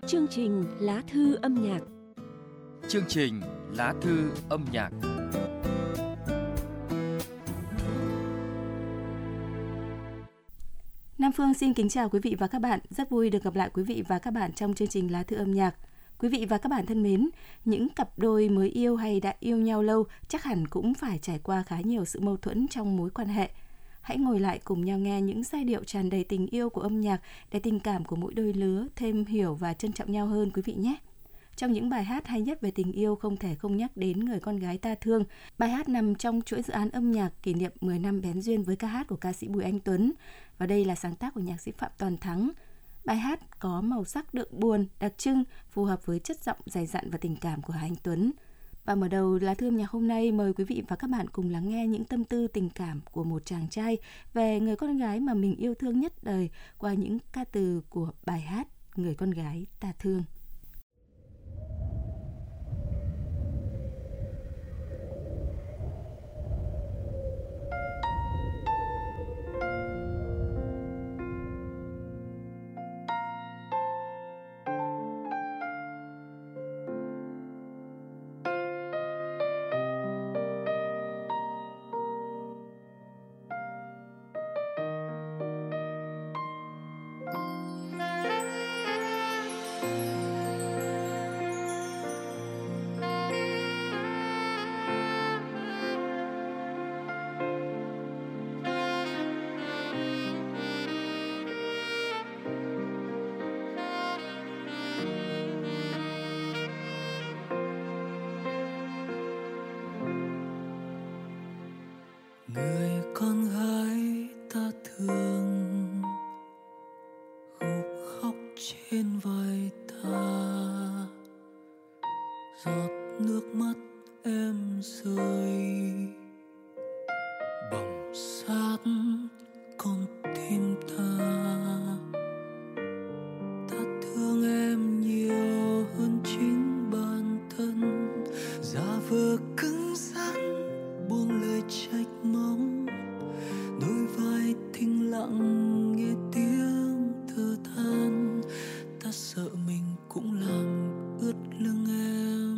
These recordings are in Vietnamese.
Chương trình Lá thư âm nhạc. Chương trình Lá thư âm nhạc. Nam Phương xin kính chào quý vị và các bạn. Rất vui được gặp lại quý vị và các bạn trong chương trình Lá thư âm nhạc. Quý vị và các bạn thân mến, những cặp đôi mới yêu hay đã yêu nhau lâu chắc hẳn cũng phải trải qua khá nhiều sự mâu thuẫn trong mối quan hệ. Hãy ngồi lại cùng nhau nghe những giai điệu tràn đầy tình yêu của âm nhạc để tình cảm của mỗi đôi lứa thêm hiểu và trân trọng nhau hơn quý vị nhé. Trong những bài hát hay nhất về tình yêu không thể không nhắc đến Người con gái ta thương. Bài hát nằm trong chuỗi dự án âm nhạc kỷ niệm 10 năm bén duyên với ca hát của ca sĩ Bùi Anh Tuấn. Và đây là sáng tác của nhạc sĩ Phạm Toàn Thắng. Bài hát có màu sắc đượm buồn, đặc trưng, phù hợp với chất giọng dày dặn và tình cảm của Hà Anh Tuấn. Và mở đầu lá thư âm nhạc hôm nay, mời quý vị và các bạn cùng lắng nghe những tâm tư tình cảm của một chàng trai về người con gái mà mình yêu thương nhất đời qua những ca từ của bài hát Người con gái ta thương. Người con gái ta thương gục khóc trên vai ta, giọt nước mắt em rơi bỏng sát con tim ta. Ta thương em nhiều hơn chính bản thân, giả vờ cứng rắn buông lời trách móc, đôi vai thinh lặng nghe tiếng thở than. Ta sợ mình cũng làm ướt lưng em.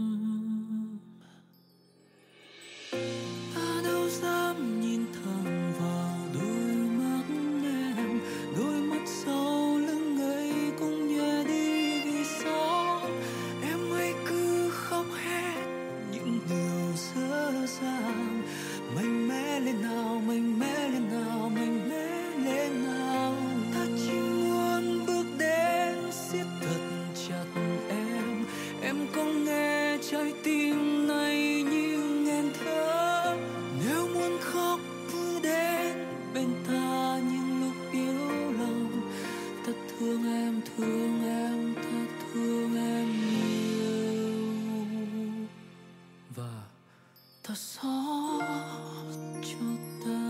Ta đâu dám nhìn thẳng vào đôi mắt em, đôi mắt sau lưng ấy cũng nhòe đi vì sao em ấy cứ khóc hết những điều dở dàng. Mạnh mẽ lên nào, mạnh mẽ lên nào, mạnh mẽ lên nào. Ta chỉ muốn bước đến siết thật chặt em có nghe trái tim này như nghẹn thở. Nếu muốn khóc cứ đến bên ta những lúc yếu lòng. Ta thương em, ta thương em nhiều. Và ta xót cho ta.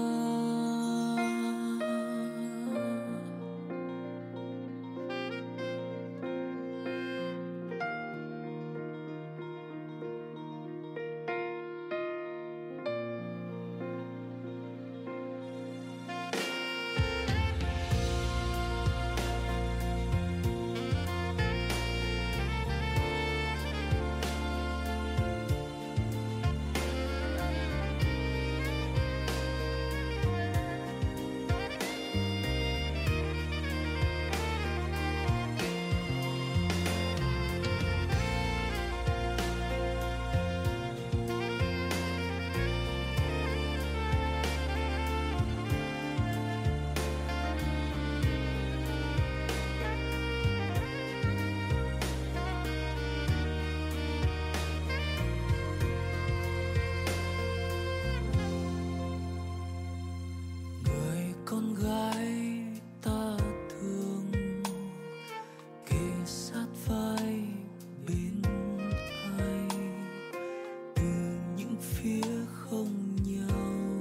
Con gái ta thương kề sát vai bên ai, từ những phía không nhau,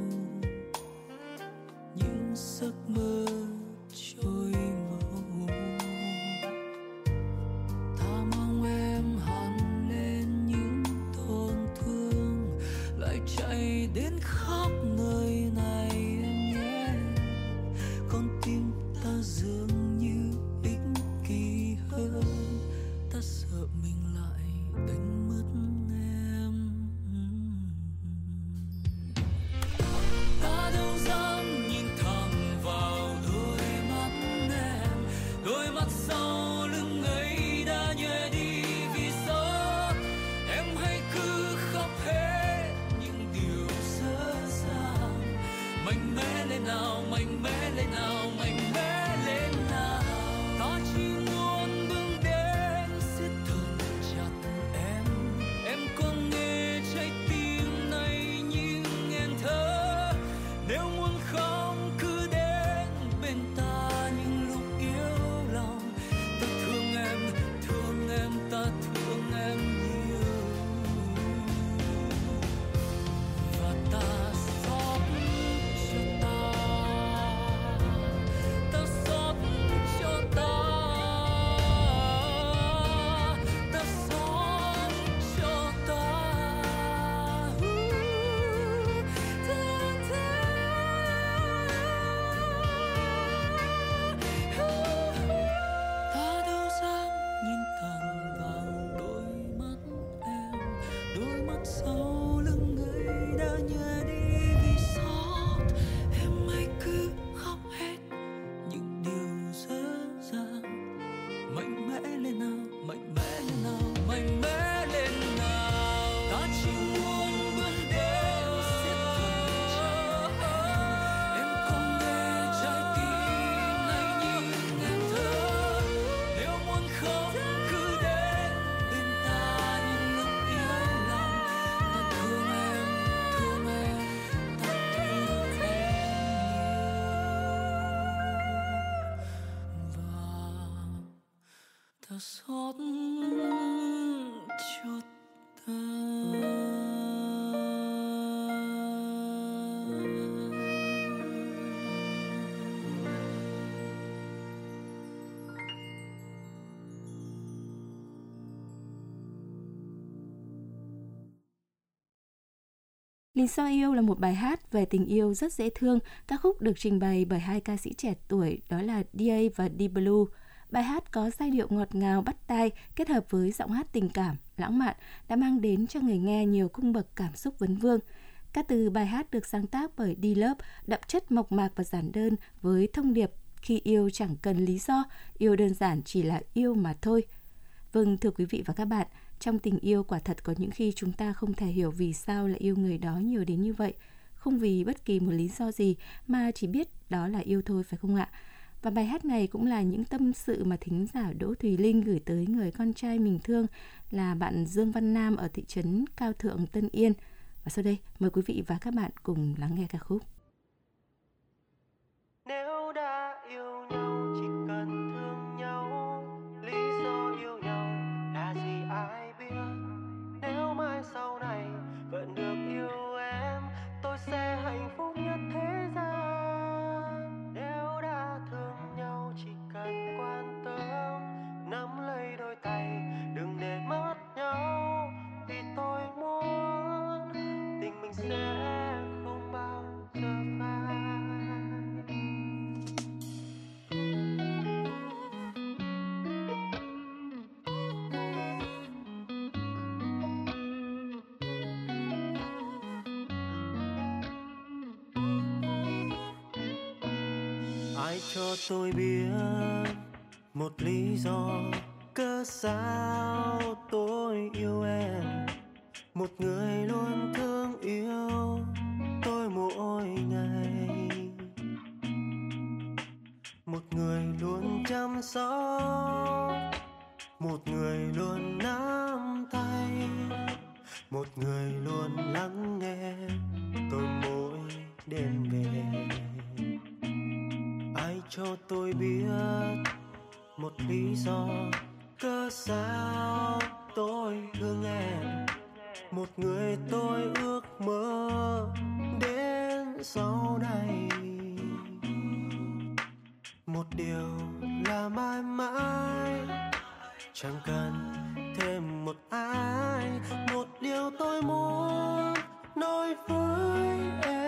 những giấc mơ trôi màu. Ta mong em hằn lên những tổn thương, lại chạy đến khắp nơi này em nhé. Con tim ta dường như ích kỷ hơn, mạnh mẽ lên nào, mạnh mẽ lên nào. Ta chỉ muốn bước đến siết thật chặt em có nghe trái tim này như nghẹn thở. Nếu muốn khóc cứ đến bên ta những lúc yếu lòng. Ta thương em, ta thương em nhiều. Và ta xót cho ta xót cho ta xót cho ta. Ta đâu dám nhìn thẳng vào đôi mắt em, đôi mắt sau lưng người đã nhòa đi vì xót em. Hãy cứ khóc hết những điều dở dàng. Mạnh mẽ lên nào, mạnh mẽ lên nào, mạnh mẽ lên nào. Ta chỉ muốn bước đến siết thật chặt em có nghe trái tim này như nghẹn thở. Nếu muốn khóc cứ đến bên ta những lúc yếu lòng. Ta thương em, ta thương em nhiều. Và ta xót cho ta. Lý do yêu là một bài hát về tình yêu rất dễ thương. Ca khúc được trình bày bởi hai ca sĩ trẻ tuổi đó là DA và D-Blue. Bài hát có giai điệu ngọt ngào bắt tai kết hợp với giọng hát tình cảm, lãng mạn đã mang đến cho người nghe nhiều cung bậc cảm xúc vấn vương. Các từ bài hát được sáng tác bởi D-Love đậm chất mộc mạc và giản đơn với thông điệp khi yêu chẳng cần lý do, yêu đơn giản chỉ là yêu mà thôi. Vâng, thưa quý vị và các bạn, trong tình yêu quả thật có những khi chúng ta không thể hiểu vì sao lại yêu người đó nhiều đến như vậy. Không vì bất kỳ một lý do gì mà chỉ biết đó là yêu thôi, phải không ạ? Và bài hát này cũng là những tâm sự mà thính giả Đỗ Thùy Linh gửi tới người con trai mình thương là bạn Dương Văn Nam ở thị trấn Cao Thượng, Tân Yên. Và sau đây, mời quý vị và các bạn cùng lắng nghe ca khúc. Nếu đã yêu nhau chỉ cần thương nhau, lý do yêu nhau là gì ai biết. Nếu mai sau này vẫn được yêu em, tôi sẽ hạnh phúc nhất thế gian. Nếu đã thương nhau chỉ cần quan tâm, nắm lấy đôi tay đừng để mất nhau. Vì tôi muốn tình mình sẽ không bao giờ phai. Ai cho tôi biết một lý do cớ sao tôi yêu em. Một người luôn thương yêu tôi mỗi ngày, một người luôn chăm sóc, một người luôn nắm tay, một người luôn lắng nghe tôi mỗi đêm về. Ai cho tôi biết một lý do cớ sao tôi thương em. Một người tôi ước mơ đến sau này, một điều là mãi mãi chẳng cần thêm một ai. Một điều tôi muốn nói với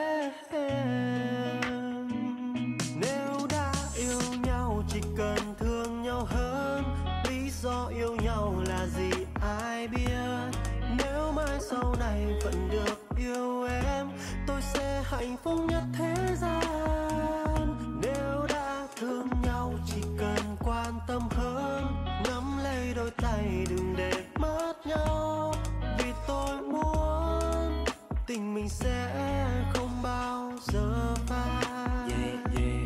em, nếu đã yêu nhau chỉ cần thương nhau hơn. Lý do yêu nhau là gì ai biết. Nếu mai sau này vẫn được yêu em, tôi sẽ hạnh phúc nhất thế gian. Nếu đã thương nhau chỉ cần quan tâm hơn, nắm lấy đôi tay đừng để mất nhau. Vì tôi muốn tình mình sẽ không bao giờ phai.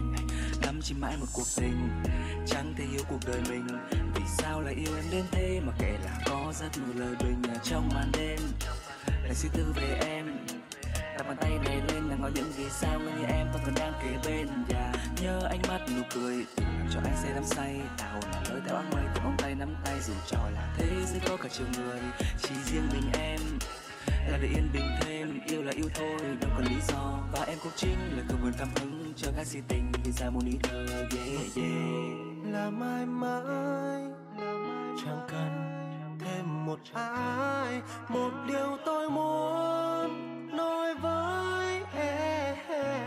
chỉ mãi một cuộc tình, chẳng thể hiểu cuộc đời mình. Vì sao lại yêu em đến thế mà kể là có rất nhiều lời bình ở trong màn đêm. Lại suy tư về em, đặt bàn tay này lên là ngó những vì sao người như em vẫn còn đang kề bên. Và nhớ ánh mắt nụ cười làm cho anh say đắm say, tao là lối theo áng mây cùng vòng tay nắm tay. Dù cho là thế giới có cả triệu người, chỉ riêng mình em là để yên bình thêm. Yêu là yêu thôi, đâu còn lý do. Và em cũng chính là cầu nguồn cảm hứng cho các si tình vì ra một ý thơ. Yeah, yeah. Là mãi mãi chẳng cần thêm một ai. Một điều tôi muốn nói với em,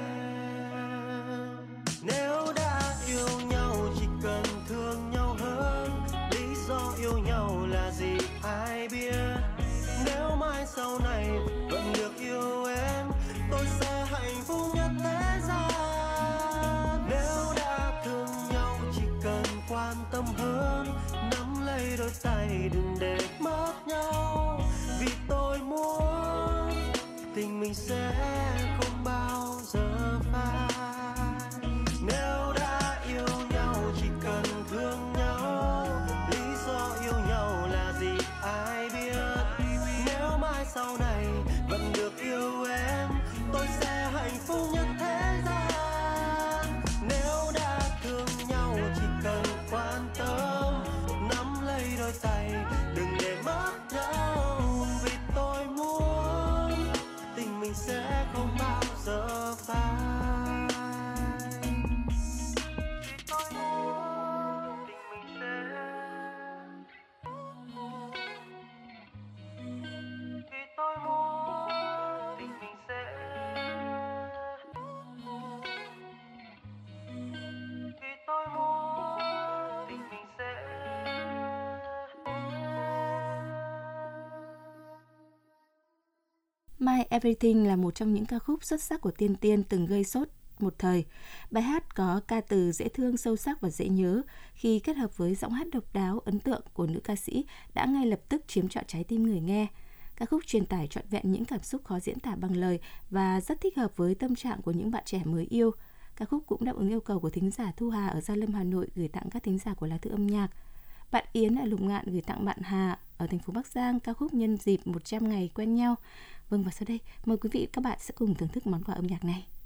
nếu đã yêu nhau chỉ cần thương nhau hơn. Lý do yêu nhau là gì ai biết. Nếu mai sau này vẫn được yêu em, tôi sẽ hạnh phúc nhất thế gian. Nếu đã thương nhau chỉ cần quan tâm hơn, nắm lấy đôi tay đừng để mất nhau. Vì tôi muốn tình mình sẽ không bao giờ phai. Nếu đã yêu nhau chỉ cần thương nhau, lý do yêu nhau là gì ai biết. Nếu mai sau này vẫn được yêu em, tôi sẽ hạnh phúc nhất thế gian. Nếu đã thương nhau chỉ cần quan tâm, nắm lấy đôi tay đừng để mất nhau. Vì tôi muốn tình mình sẽ không bao giờ phai. Tôi muốn tình mình sẽ, vì tôi muốn tình mình sẽ, vì tôi muốn tình mình sẽ. My Everything là một trong những ca khúc xuất sắc của Tiên Tiên từng gây sốt một thời. Bài hát có ca từ dễ thương, sâu sắc và dễ nhớ. Khi kết hợp với giọng hát độc đáo, ấn tượng của nữ ca sĩ đã ngay lập tức chiếm trọn trái tim người nghe. Ca khúc truyền tải trọn vẹn những cảm xúc khó diễn tả bằng lời và rất thích hợp với tâm trạng của những bạn trẻ mới yêu. Ca khúc cũng đáp ứng yêu cầu của thính giả Thu Hà ở Gia Lâm, Hà Nội gửi tặng các thính giả của Lá Thư Âm Nhạc. Bạn Yến ở Lục Ngạn gửi tặng bạn Hà ở thành phố Bắc Giang ca khúc nhân dịp 100 ngày quen nhau. Vâng, và sau đây mời quý vị các bạn sẽ cùng thưởng thức món quà âm nhạc này.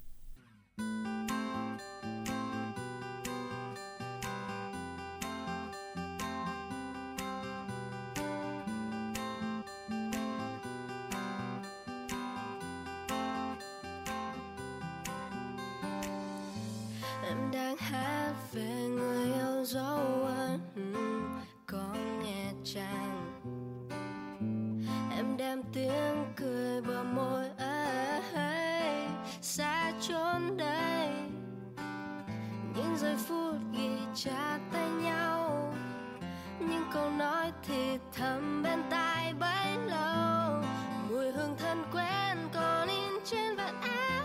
Em đang hát về người yêu dấu ấn, có nghe chăng? Em đem tiếng cười bờ môi ấy xa chốn đây. Những giây phút ghi chặt tay nhau, những câu nói thì thầm bên tai bấy lâu. Mùi hương thân quen còn in trên vạt áo.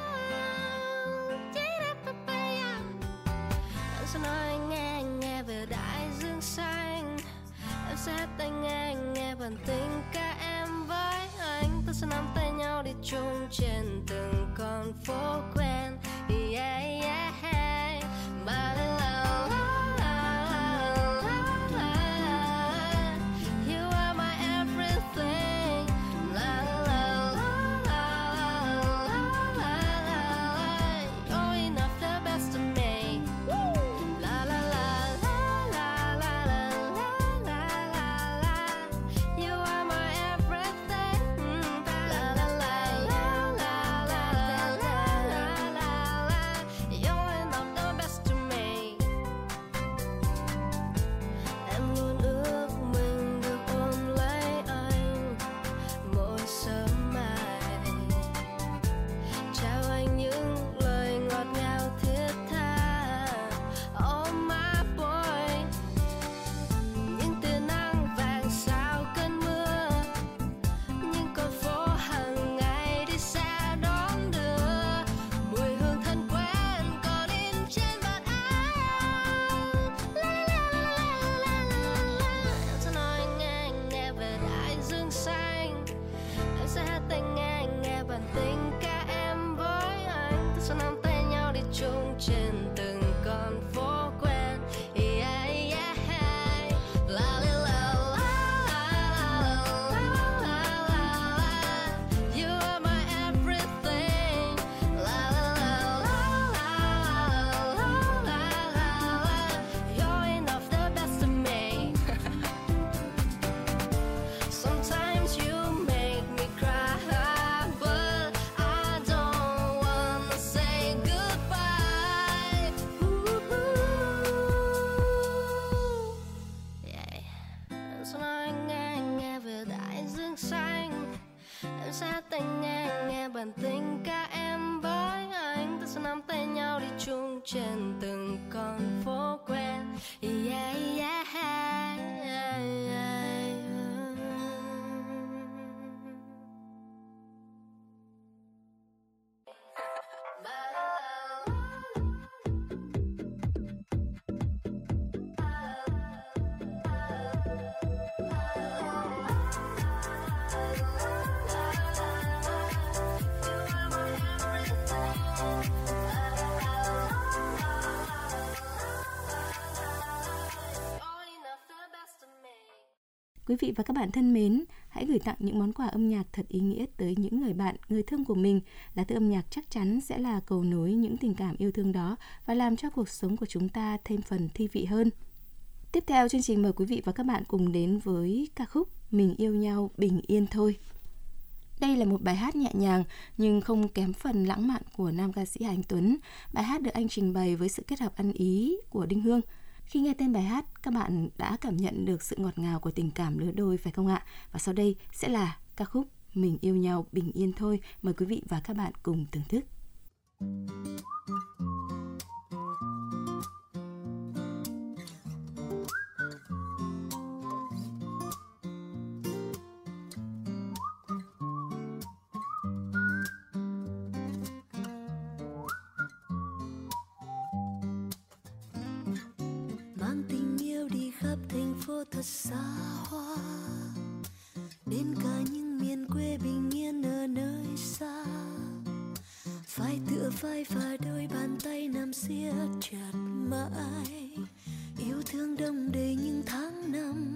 Em sẽ nói nghe về đại dương xanh. Em sẽ tay nghe bản tình ca em với anh. Ta sẽ nắm tay nhau đi chung trên từng con phố quen. Yeah, yeah, yeah. Ba la la la la la. You are my everything. La la la la la la. You're enough, the best of me. La la la la la la la la la. You are my everything. La la la la la la la. trên từng con phố quen. Yeah, yeah. Quý vị và các bạn thân mến, hãy gửi tặng những món quà âm nhạc thật ý nghĩa tới những người bạn, người thương của mình. Lá thư âm nhạc chắc chắn sẽ là cầu nối những tình cảm yêu thương đó và làm cho cuộc sống của chúng ta thêm phần thi vị hơn. Tiếp theo chương trình mời quý vị và các bạn cùng đến với ca khúc Mình yêu nhau bình yên thôi. Đây là một bài hát nhẹ nhàng nhưng không kém phần lãng mạn của nam ca sĩ Hà Anh Tuấn. Bài hát được anh trình bày với sự kết hợp ăn ý của Đinh Hương. Khi nghe tên bài hát, các bạn đã cảm nhận được sự ngọt ngào của tình cảm lứa đôi phải không ạ? Và sau đây sẽ là ca khúc Mình yêu nhau bình yên thôi. Mời quý vị và các bạn cùng thưởng thức. Thật xa hoa đến cả những miền quê bình yên ở nơi xa, phải tựa vai và đôi bàn tay nắm siết chặt mãi, yêu thương đong đầy những tháng năm.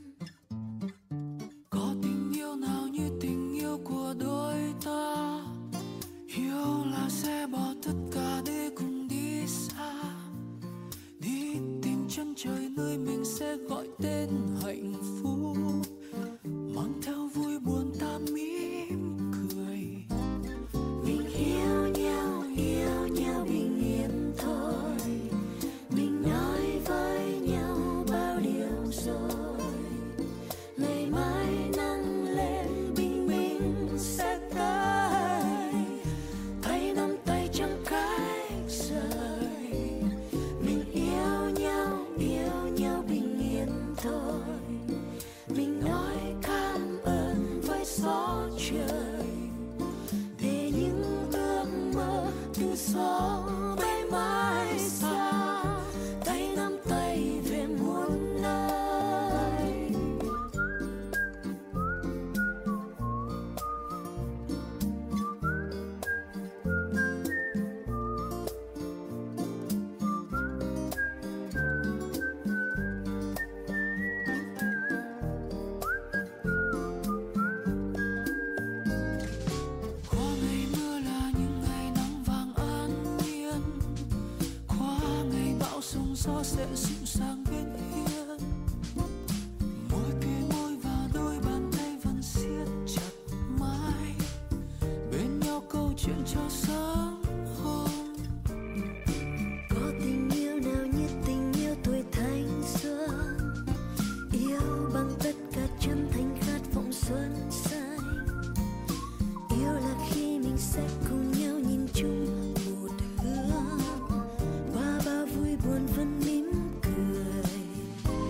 Có tình yêu nào như tình yêu của đôi ta, yêu là sẽ bỏ tất cả để cùng đi xa, đi tìm chân trời nơi mình sẽ gọi tên hạnh phúc, mang theo vui buồn ta mỉm cười. Mình yêu nhau bình yên thôi, mình nói với nhau bao điều rồi, ngày mai nắng lên bình minh sẽ tới, tay nắm tay chẳng cách rời. Mình yêu nhau bình yên thôi, mình nói cảm ơn với gió trời, để những ước mơ từ gió bay mãi xa, tay nắm tay về muôn nơi. Qua ngày mưa là những ngày nắng vàng an nhiên, qua ngày bão sóng gió sẽ dịu dàng bên hiên, môi kề môi và đôi bàn tay vẫn siết chặt mãi, bên nhau câu chuyện cho sáng hôm. Có tình yêu nào như tình yêu tuổi thanh xuân, yêu bằng tất cả chân thành khát vọng xuân xanh. Yêu là khi mình sẽ cùng nhau nhìn chung một hướng, qua bao vui buồn vẫn mỉm cười.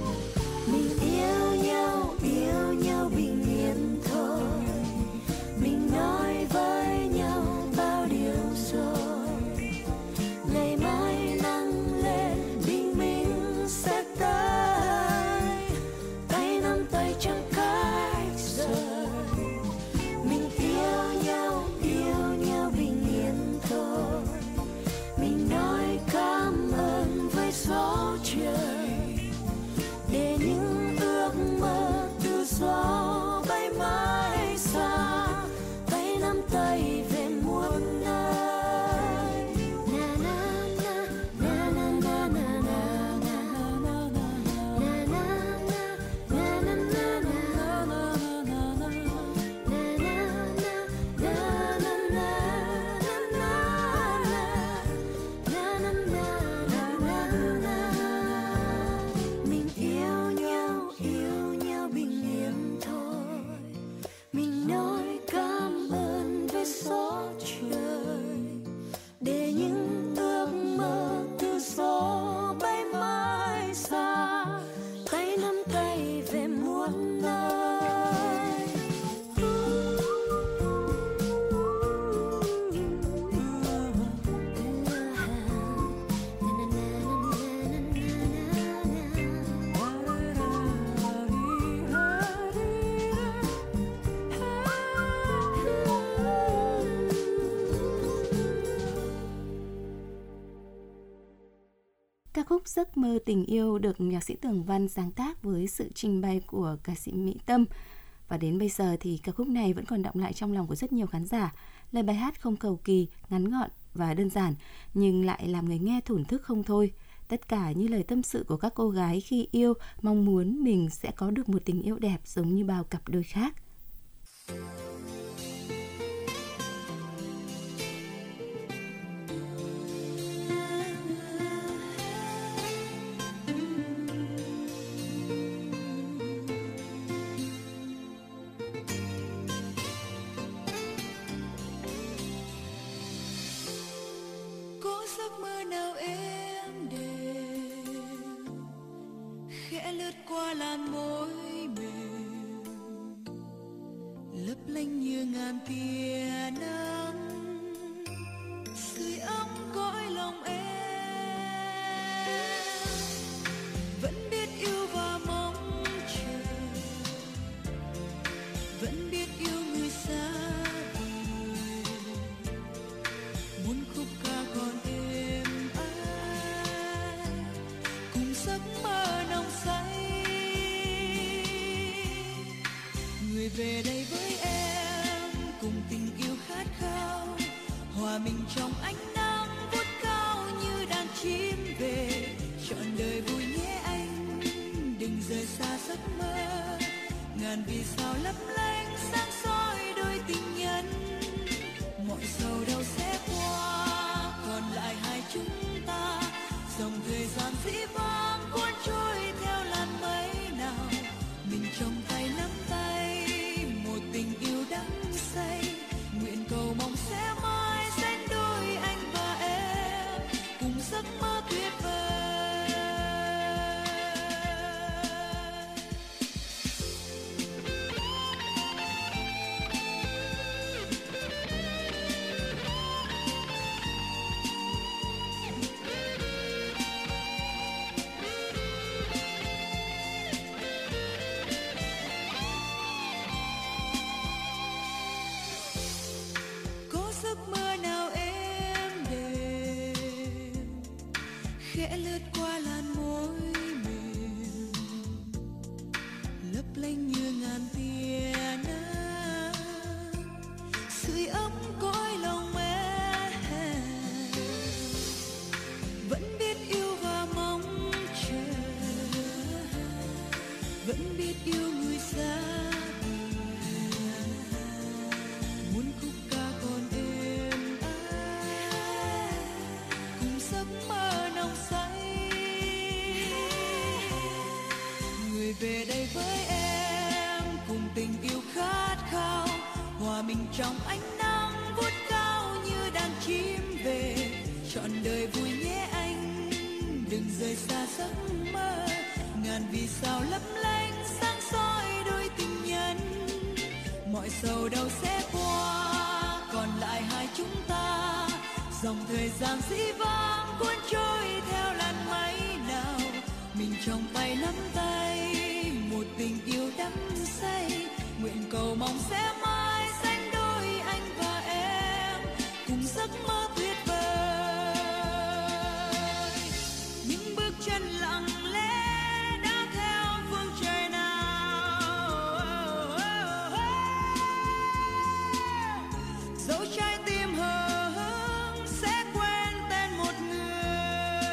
Ca khúc Giấc mơ tình yêu được nhạc sĩ Tường Văn sáng tác với sự trình bày của ca sĩ Mỹ Tâm. Và đến bây giờ thì ca khúc này vẫn còn đọng lại trong lòng của rất nhiều khán giả. Lời bài hát không cầu kỳ, ngắn gọn và đơn giản, nhưng lại làm người nghe thổn thức không thôi. Tất cả như lời tâm sự của các cô gái khi yêu, mong muốn mình sẽ có được một tình yêu đẹp giống như bao cặp đôi khác. Qua làn môi mềm lấp lánh như ngàn tia nắng sưởi ấm cõi lòng em, vẫn biết yêu và mong chờ, vẫn biết yêu người xa vời, muốn khúc ca còn êm ái cùng giấc mơ nồng say. Người về đây với em cùng tình yêu khát khao, hòa mình trong ánh nắng vút cao như đàn chim về, trọn đời vui nhé anh, đừng rời xa giấc mơ, ngàn vì sao lấp lánh sáng soi đôi tình nhân, mọi sầu đâu sẽ qua, còn lại hai chúng ta, dòng thời gian dĩ vãng cuốn trôi theo làn mây nào, mình trong tay nắm tay. Tình yêu đắm say, nguyện cầu mong sẽ mãi sánh đôi anh và em cùng giấc mơ tuyệt vời. Khẽ lướt qua làn môi mềm lấp lánh như ngàn tia nắng sưởi ấm cõi lòng em, vẫn biết yêu và mong chờ, vẫn biết yêu người xa vời, muốn khúc ca còn êm ái cùng giấc mơ nồng say. Người về đây với em cùng tình yêu khát khao, hòa mình trong ánh nắng vút cao như đàn chim về, trọn đời vui nhé anh, đừng rời xa giấc mơ, ngàn vì sao lấp lánh sáng soi đôi tình nhân, mọi sầu đâu sẽ qua, còn lại hai chúng ta, dòng thời gian dĩ vãng cuốn trôi theo làn mây nào, mình trong tay nắm tay, một tình yêu đắm say, nguyện cầu mong sẽ mãi sánh đôi anh và em cùng giấc mơ tuyệt vời. Những bước chân lặng lẽ đã theo phương trời nào, dẫu trái tim hờ hững sẽ quên tên một người,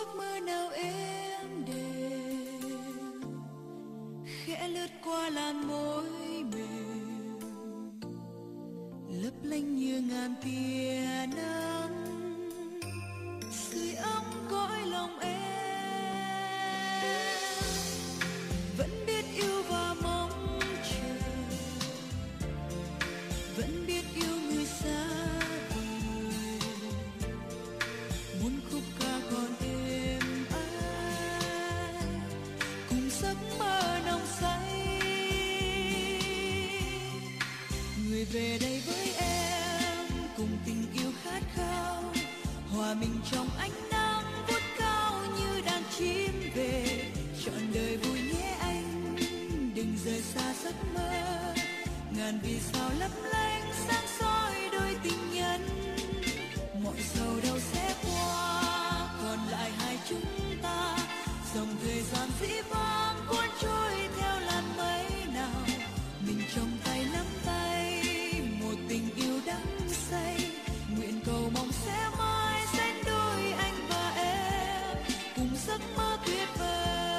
giấc mơ nào êm đềm khẽ lướt qua làn môi mềm lấp lánh như ngàn tia nắng sưởi ấm cõi lòng em. Vẫn biết yêu và mong chờ, vẫn biết yêu người xa vời, muốn khúc ca còn êm ái cùng giấc mơ nồng say. Người về đây với em cùng tình yêu khát khao, hòa mình trong ánh nắng vút cao như đàn chim về. Trọn đời vui nhé anh, đừng rời xa giấc mơ. Ngàn vì sao lấp lánh sáng soi đôi tình nhân. Mọi sầu đâu sẽ qua, còn lại hai chúng ta. Dòng thời gian dĩ vãng cuốn trôi theo làn mây nào. Mình trong tay nắm tay, một tình yêu đắm say. Nguyện cầu mong sẽ mãi sánh đôi anh và em cùng giấc mơ tuyệt vời.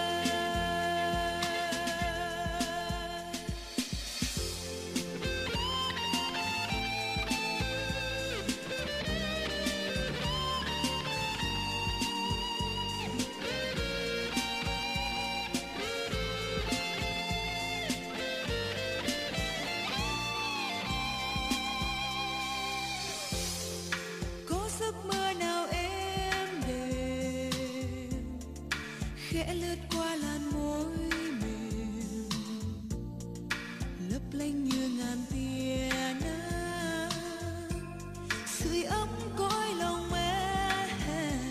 Có giấc mơ nào êm đềm khẽ lướt qua làn môi mềm lấp lánh như ngàn tia nắng sưởi ấm cõi lòng em.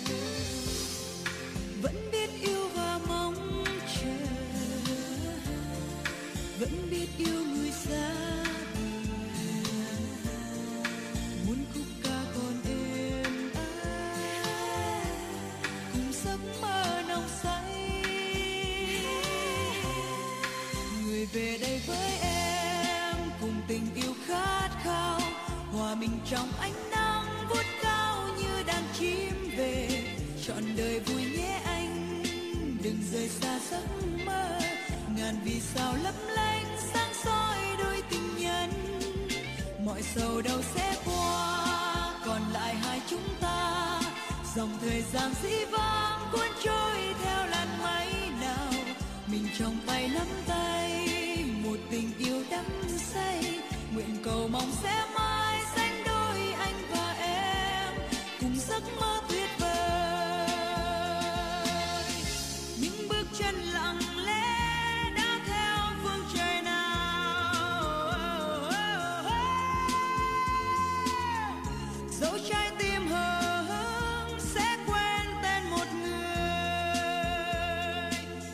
Vẫn biết yêu và mong chờ, vẫn biết yêu người xa vời, muốn khúc ca còn êm ái cùng giấc mơ nồng say. Người về đây với em cùng tình yêu khát khao, hòa mình trong ánh nắng vút cao như đàn chim về. Trọn đời vui nhé anh, đừng rời xa giấc mơ. Ngàn vì sao lấp lánh sáng soi đôi tình nhân. Mọi sầu đâu sẽ qua, còn lại hai chúng ta. Dòng thời gian dĩ vãng cuốn trôi theo làn mây nào. Mình trong tay nắm tay, một tình yêu đắm say. Nguyện cầu mong sẽ mãi sánh đôi anh và em cùng giấc mơ tuyệt vời. Những bước chân lặng lẽ đã theo phương trời nào, dẫu trái tim hờ hững sẽ quên tên một người.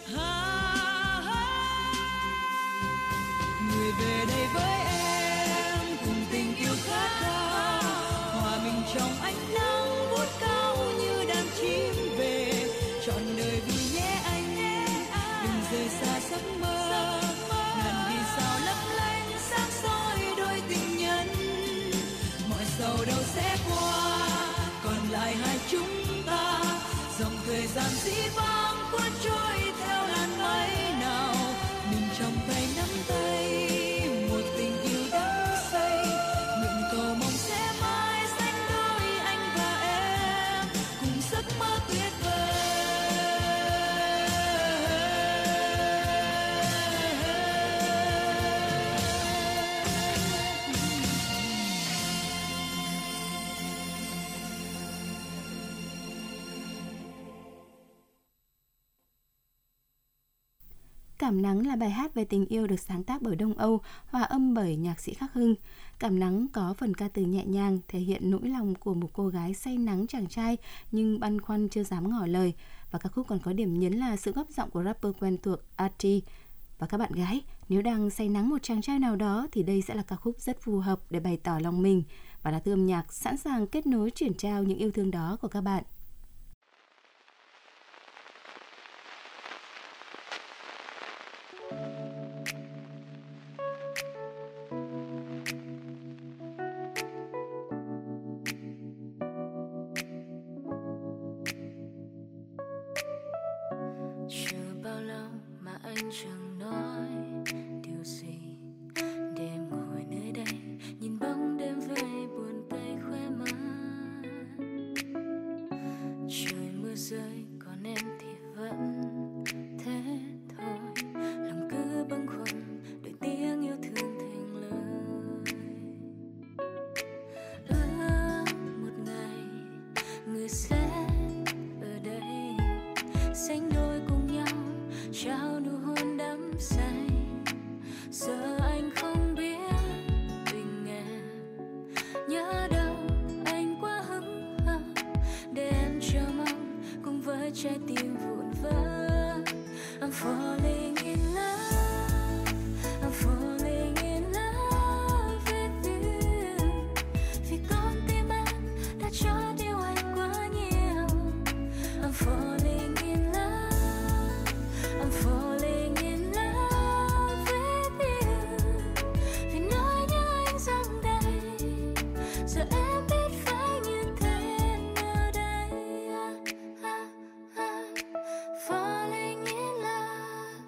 Người về đây với em cùng tình yêu khát khao, hòa mình trong ánh nắng vút cao như đàn chim về. Trọn đời vui nhé anh, đừng rời xa giấc mơ. Ngàn vì sao lấp lánh sáng soi đôi tình nhân. Mọi sầu đâu sẽ qua, còn lại hai chúng ta. Dòng thời gian dĩ vãng cuốn trôi theo làn mây nào. Mình trong tay nắm tay, một tình yêu đắm say. Nguyện cầu mong sẽ mãi sánh đôi anh và em cùng giấc mơ tuyệt vời. Cảm nắng là bài hát về tình yêu được sáng tác bởi Đông Âu, hòa âm bởi nhạc sĩ Khắc Hưng. Cảm nắng có phần ca từ nhẹ nhàng, thể hiện nỗi lòng của một cô gái say nắng chàng trai nhưng băn khoăn chưa dám ngỏ lời. Và ca khúc còn có điểm nhấn là sự góp giọng của rapper quen thuộc Arty. Và các bạn gái, nếu đang say nắng một chàng trai nào đó thì đây sẽ là ca khúc rất phù hợp để bày tỏ lòng mình. Và Lá Thư Âm Nhạc sẵn sàng kết nối chuyển trao những yêu thương đó của các bạn. trái tim vụn vỡ. I'm falling in love, I'm falling in love with you. Vì con tim anh đã cho điều anh quá nhiều. I'm falling in love, I'm falling in love with you. Vì nỗi nhớ anh dâng đầy, giờ em biết phải như thế nào đây. Falling in love,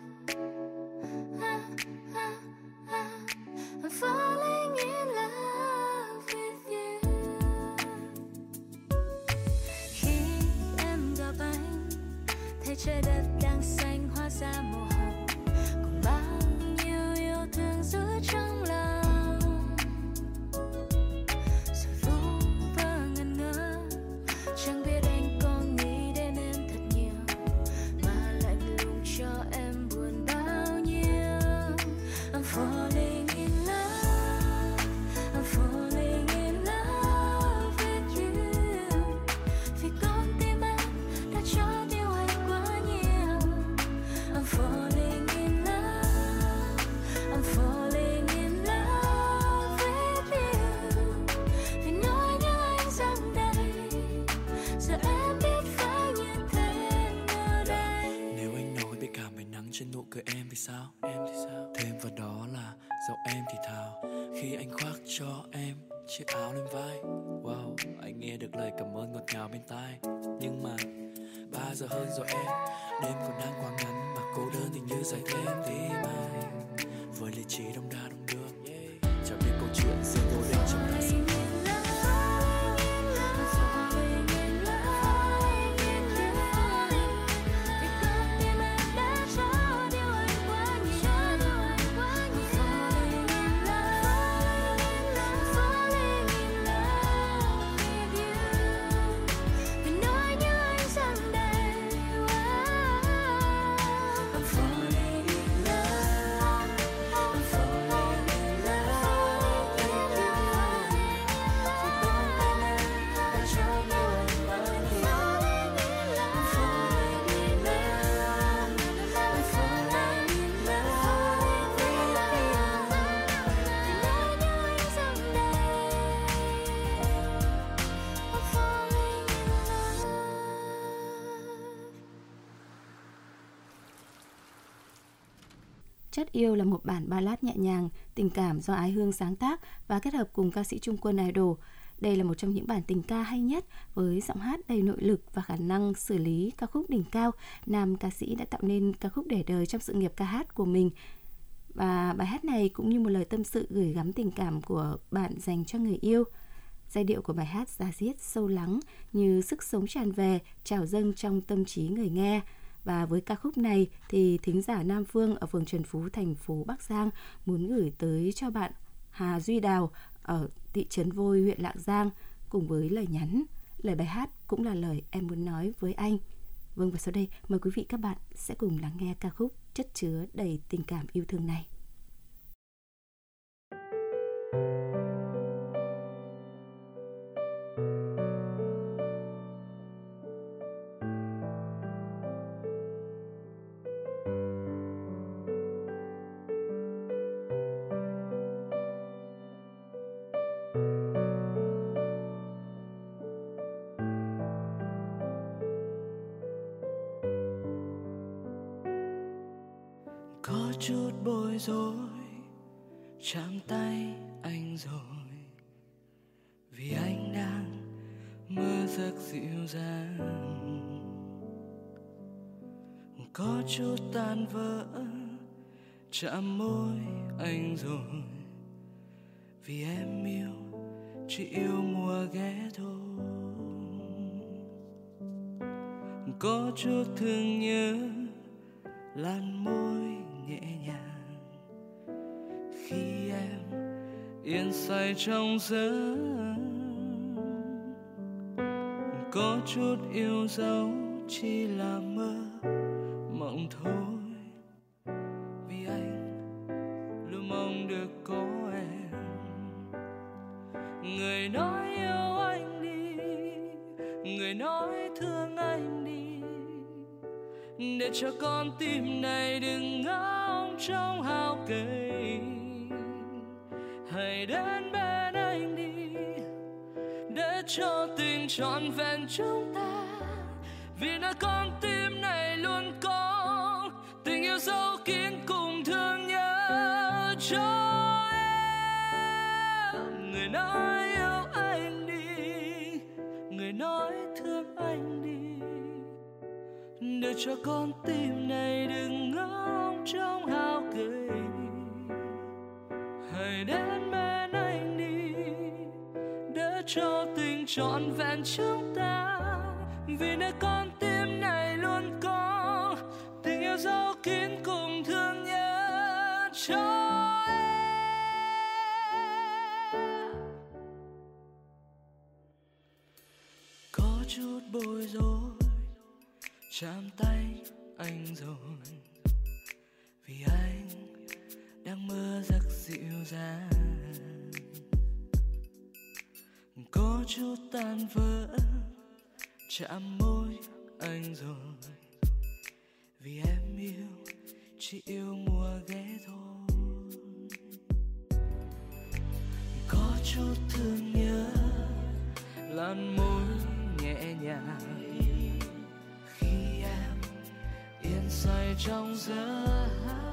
I'm falling in love with you. Khi em gặp anh, thấy trái đất đang xanh hóa ra màu hồng, cùng bao nhiêu yêu thương giữ trong lòng. Rồi vu vơ ngẩn ngơ, chẳng biết anh có nghĩ đến em thật nhiều, mà lạnh lùng cho em buồn bao nhiêu. I'm falling in love, I'm falling in love with you. Vì con tim anh đã cho điều anh quá nhiều. I'm falling in love, I'm falling in love with you. Vì nỗi nhớ anh dâng đầy, giờ em biết phải như thế nào đây. Nếu anh nói biết cảm về nắng trên nụ cười em thì sao? Thêm vào đó là giọng em thì thào khi anh khoác cho em chiếc áo lên vai. Wow, anh nghe được lời cảm ơn ngọt ngào bên tai. Nhưng mà 3 giờ hơn rồi em, đêm còn đang quá ngắn mà cô đơn thì như dài thêm tim anh. Với lý trí đông đa đông đưa, chẳng biết câu chuyện riêng vô định trong ta sẽ Chất yêu là một bản ballad nhẹ nhàng, tình cảm do Ái Hương sáng tác và kết hợp cùng ca sĩ Trung Quân Idol. Đây là một trong những bản tình ca hay nhất với giọng hát đầy nội lực và khả năng xử lý ca khúc đỉnh cao. Nam ca sĩ đã tạo nên ca khúc để đời trong sự nghiệp ca hát của mình. Và bài hát này cũng như một lời tâm sự gửi gắm tình cảm của bạn dành cho người yêu. Giai điệu của bài hát da diết sâu lắng như sức sống tràn về, trào dâng trong tâm trí người nghe. Và với ca khúc này thì thính giả Nam Phương ở phường Trần Phú, thành phố Bắc Giang muốn gửi tới cho bạn Hà Duy Đào ở thị trấn Vôi, huyện Lạng Giang cùng với lời nhắn. Lời bài hát cũng là lời em muốn nói với anh. Vâng, và sau đây mời quý vị các bạn sẽ cùng lắng nghe ca khúc chất chứa đầy tình cảm yêu thương này. Có chút bối rối chạm tay anh rồi, vì anh đang mơ giấc dịu dàng. Có chút tan vỡ chạm môi anh rồi, vì em yêu chỉ yêu mùa ghé thôi. Có chút thương nhớ làn môi nhẹ nhàng khi em yên say trong giấc. Có chút yêu dấu chỉ là mơ mộng thôi, vì anh luôn mong được có em. Người nói yêu anh đi, người nói thương anh đi, để cho con tim này đừng ngóng trong hao cây. Hãy đến bên anh đi để cho tình trọn vẹn chúng ta, vì nơi con tim này luôn có tình yêu dấu kín cùng thương nhớ cho em. Người nói yêu anh đi, người nói thương anh đi, để cho con tim này đừng ngóng trong hao cây. Hãy đến bên anh đi để cho tình trọn vẹn chúng ta, vì nơi con tim này luôn có tình yêu dấu kín cùng thương nhớ cho em. Có chút bối rối chạm tay anh rồi, vì anh đang mơ giấc dịu dàng. Có chút tan vỡ chạm môi anh rồi, vì em yêu chỉ yêu mùa ghé thôi. Có chút thương nhớ làn môi nhẹ nhàng khi em yên say trong giấc.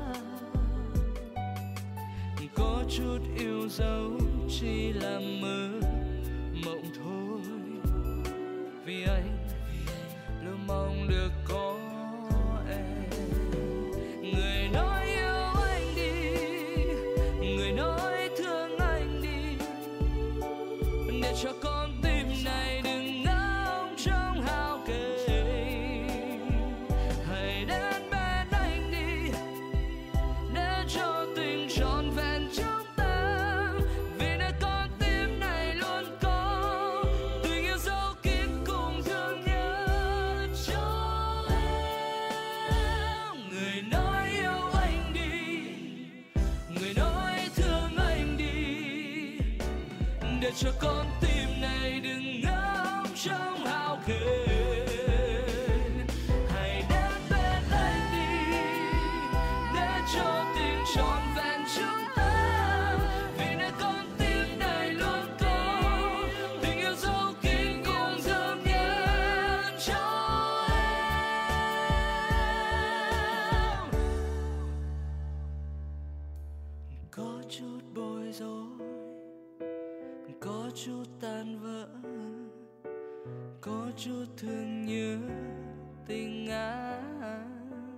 Có chút yêu dấu chỉ là mơ mộng thôi, vì anh luôn mong được có em. Người nói yêu anh đi, người nói thương anh đi, để cho con tim này đừng ngóng trong hao cây. Hãy đến bên anh đi để cho tình trọn vẹn chúng ta, vì nơi con tim này luôn có tình yêu dấu kín cùng thương nhớ cho em. Người nói yêu anh đi, người nói thương anh đi, để cho con tim này đừng ngóng trong hao cây. Hãy đến bên anh đi để cho tình trọn vẹn chúng ta, vì nơi con tim này luôn có tình yêu dấu kín cùng thương nhớ cho em. Có chút bối rối, có chút tan vỡ, có chút thương nhớ tình anh.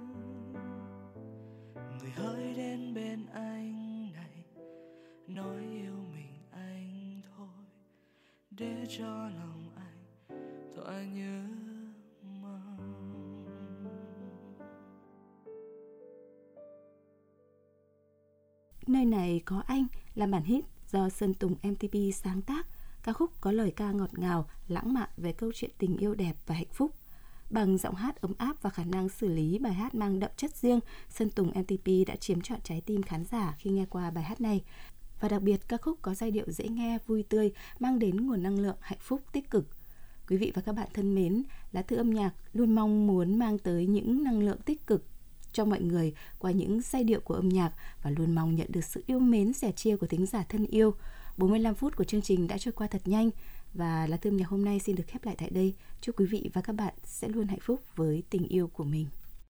Người hỡi đến bên anh này nói yêu mình anh thôi, để cho lòng anh tỏa nhớ mong. Nơi này có anh là bản hit do Sơn Tùng MTP sáng tác. Ca khúc có lời ca ngọt ngào, lãng mạn về câu chuyện tình yêu đẹp và hạnh phúc. Bằng giọng hát ấm áp và khả năng xử lý bài hát mang đậm chất riêng, Sơn Tùng MTP đã chiếm trọn trái tim khán giả khi nghe qua bài hát này. Và đặc biệt, ca khúc có giai điệu dễ nghe, vui tươi, mang đến nguồn năng lượng hạnh phúc tích cực. Quý vị và các bạn thân mến, Lá Thư Âm Nhạc luôn mong muốn mang tới những năng lượng tích cực cho mọi người qua những giai điệu của âm nhạc và luôn mong nhận được sự yêu mến, sẻ chia của thính giả thân yêu. 45 phút của chương trình đã trôi qua thật nhanh và Lá Thư Âm Nhạc hôm nay xin được khép lại tại đây. Chúc quý vị và các bạn sẽ luôn hạnh phúc với tình yêu của mình.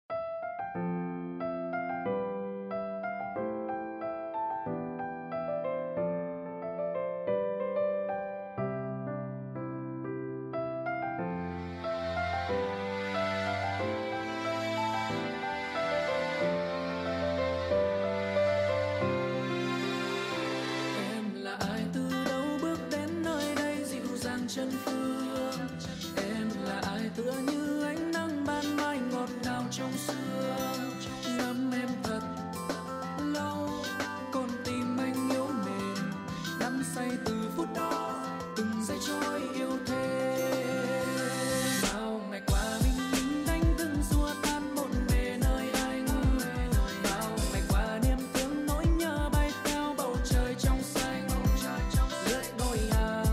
Chân phương em là ai, tựa như ánh nắng ban mai ngọt ngào trong sương, nắm em thật lâu con tim anh yếu mềm, đắm say từ phút đó từng giây trôi yêu thêm. Bao ngày qua mình đánh từng xua tan bộn bề nơi anh, bao ngày qua niềm thương nỗi nhớ bay theo bầu trời trong xanh, lưỡi đôi hàng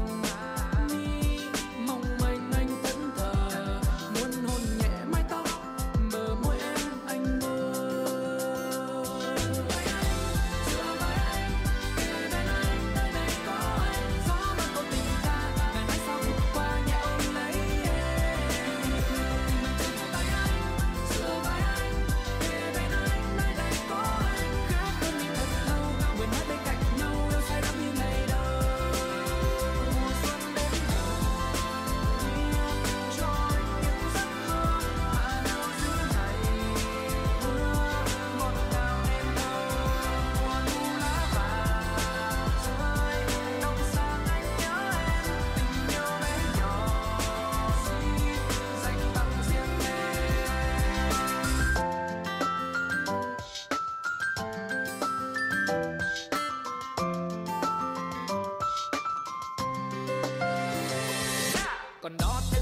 mong manh anh thẫn thờ, muốn hôn nhẹ mái tóc bờ môi còn nó theo